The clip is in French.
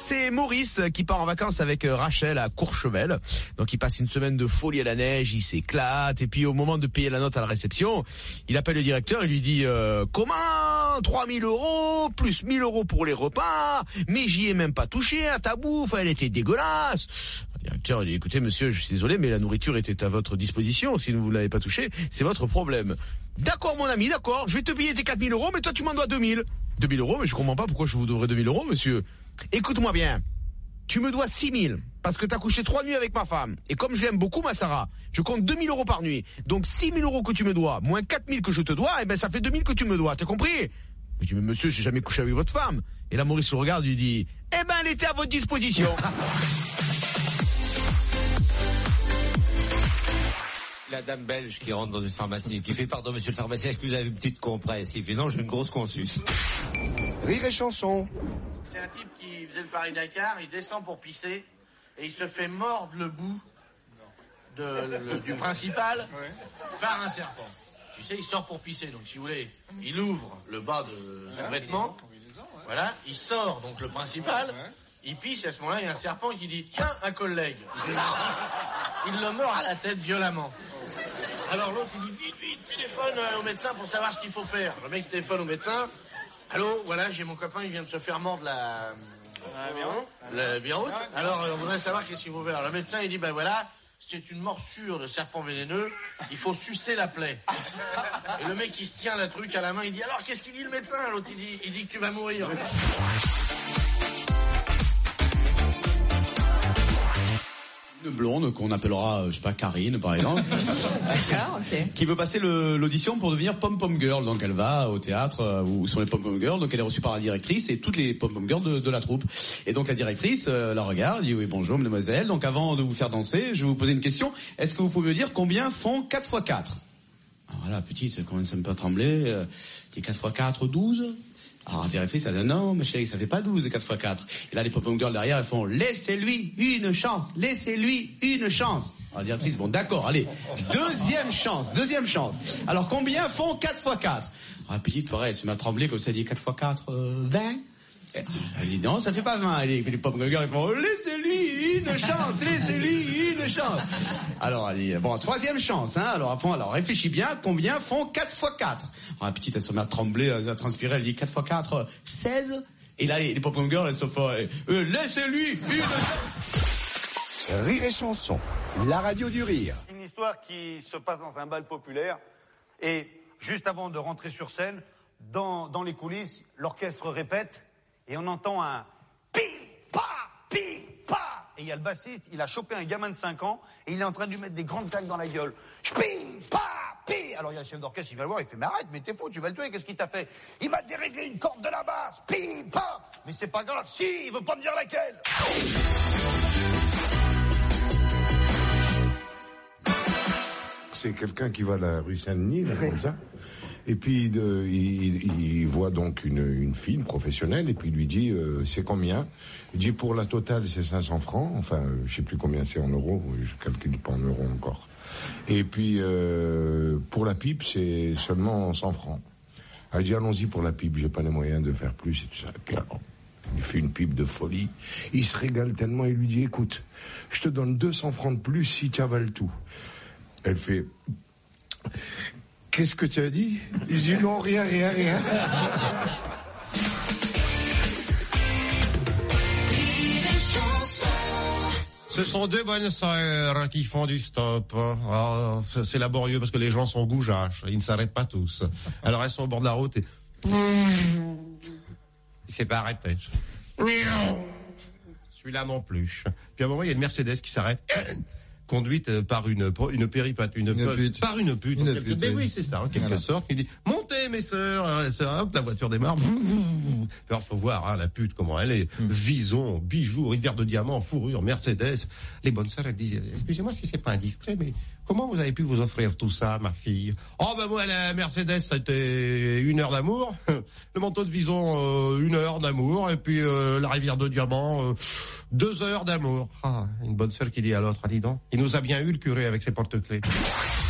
c'est Maurice qui part en vacances avec Rachel à Courchevel. Donc il passe une semaine de folie à la neige, il s'éclate. Et puis au moment de payer la note à la réception, il appelle le directeur et lui dit comment 3000 € plus 1000 € pour les repas, mais j'y ai même pas touché à ta bouffe, elle était dégueulasse. Le directeur il dit écoutez monsieur, je suis désolé mais la nourriture était à votre disposition, si vous ne l'avez pas touché, c'est votre problème. D'accord mon ami, d'accord, je vais te payer tes 4000 € mais toi tu m'en dois 2000. 2000 €, mais je comprends pas pourquoi je vous devrais 2000 €, monsieur. Écoute-moi bien. Tu me dois 6000 parce que t'as couché 3 nuits avec ma femme. Et comme je l'aime beaucoup, ma Sarah, je compte 2000 € par nuit. Donc 6000 € que tu me dois, moins 4000 que je te dois, et ben ça fait 2000 que tu me dois. T'as compris? Je dis, mais monsieur, j'ai jamais couché avec votre femme. Et là, Maurice le regarde, il lui dit, eh ben, elle était à votre disposition. La dame belge qui rentre dans une pharmacie, qui fait pardon monsieur le pharmacien, est-ce que vous avez une petite compresse? Il fait non, j'ai une grosse consus. Rire et chanson. C'est un type qui faisait le Paris-Dakar, il descend pour pisser et il se fait mordre le bout du principal par un serpent. Tu sais, il sort pour pisser, donc si vous voulez, il ouvre le bas de son vêtement, voilà, il sort donc le principal, il pisse et à ce moment-là, il y a un serpent qui dit « Tiens, un collègue !» Il le mord à la tête violemment. Alors l'autre, il dit « Vite, téléphone au médecin pour savoir ce qu'il faut faire. » Le mec téléphone au médecin. « Allô, voilà, j'ai mon copain, il vient de se faire mordre la biroute. Alors, on voudrait savoir qu'est-ce qu'il faut faire. » Le médecin, il dit « Ben voilà, c'est une morsure de serpent vénéneux, il faut sucer la plaie. » Et le mec, il se tient la truc à la main, il dit « Alors, qu'est-ce qu'il dit le médecin ?» L'autre, il dit que tu vas mourir. Une blonde qu'on appellera, je sais pas, Karine par exemple. D'accord, ok. Qui veut passer l'audition pour devenir pom-pom girl. Donc elle va au théâtre où sont les pom-pom girls. Donc elle est reçue par la directrice et toutes les pom-pom girls de la troupe. Et donc la directrice la regarde, dit oui bonjour mademoiselle. Donc avant de vous faire danser, je vais vous poser une question. Est-ce que vous pouvez me dire combien font 4 x 4? Alors voilà, petite, ça commence un peu à trembler. Dit 4 x 4, 12. Alors la directrice, elle dit non, ma chérie, ça fait pas 12, 4 x 4. Et là, les pom-pom girls derrière, elles font laissez-lui une chance, laissez-lui une chance. Alors la directrice, bon d'accord, allez, deuxième chance. Alors combien font 4 x 4? Alors la petite, pareil, elle se met à trembler comme ça, elle dit 4 x 4, 20. Elle dit non, ça fait pas 20. Les pom-pom girls, ils font laissez-lui une chance, laissez-lui une chance. Alors elle dit bon, troisième chance, hein. Alors réfléchis bien, combien font 4 x 4? Alors la petite, elle se met à trembler, à transpirer, elle dit 4 x 4, 16. Et là les pom-pom girls, elles se font laissez-lui une chance. Rire et chanson, la radio du rire. Une histoire qui se passe dans un bal populaire et juste avant de rentrer sur scène, dans les coulisses, l'orchestre répète et on entend un pi pa pi pa. Et il y a le bassiste, il a chopé un gamin de 5 ans et il est en train de lui mettre des grandes claques dans la gueule. Pi pa pi. Alors il y a le chef d'orchestre, il va le voir, il fait mais arrête, mais t'es fou, tu vas le tuer, qu'est-ce qu'il t'a fait? Il m'a déréglé une corde de la basse. Pi pa. Mais c'est pas grave, si, il veut pas me dire laquelle. C'est quelqu'un qui va à la rue Saint-Denis, là, comme ça. Et puis il voit donc une fille, une professionnelle, et puis il lui dit c'est combien? Il dit pour la totale c'est 500 francs. Enfin, je sais plus combien c'est en euros, je calcule pas en euros encore. Et puis pour la pipe c'est seulement 100 francs. Elle dit allons-y pour la pipe, j'ai pas les moyens de faire plus et tout ça. Et puis alors, il fait une pipe de folie. Il se régale tellement, il lui dit écoute, je te donne 200 francs de plus si tu avales tout. Elle fait qu'est-ce que tu as dit? Je dis non, rien. Ce sont deux bonnes sœurs qui font du stop. Oh, c'est laborieux parce que les gens sont goujâches. Ils ne s'arrêtent pas tous. Alors elles sont au bord de la route et... Il s'est pas arrêté. Celui-là non plus. Puis à un moment, il y a une Mercedes qui s'arrête... conduite par une pute. Par une pute. Mais oui, c'est ça, en quelque sorte. Il dit, montez, mes sœurs, hop, la voiture démarre. Alors, faut voir, hein, la pute, comment elle est. Vison, bijoux, rivière de diamants, fourrure, Mercedes. Les bonnes sœurs, elles disent, excusez-moi si c'est pas indiscret, mais comment vous avez pu vous offrir tout ça, ma fille? Oh, ben, moi, la Mercedes, c'était 1 heure d'amour. Le manteau de Vison, 1 heure d'amour. Et puis, la rivière de diamants, 2 heures d'amour. Ah, une bonne sœur qui dit à l'autre, ah, dis donc, il nous a bien eu le curé avec ses porte-clés.